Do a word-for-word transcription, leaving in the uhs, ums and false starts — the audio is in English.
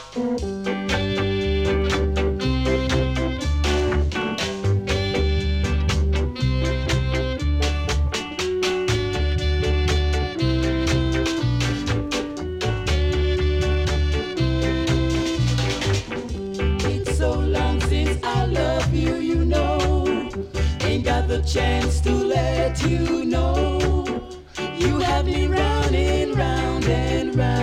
It's so long since I love you, you know. Ain't got the chance to let you know. You have me round and round and round.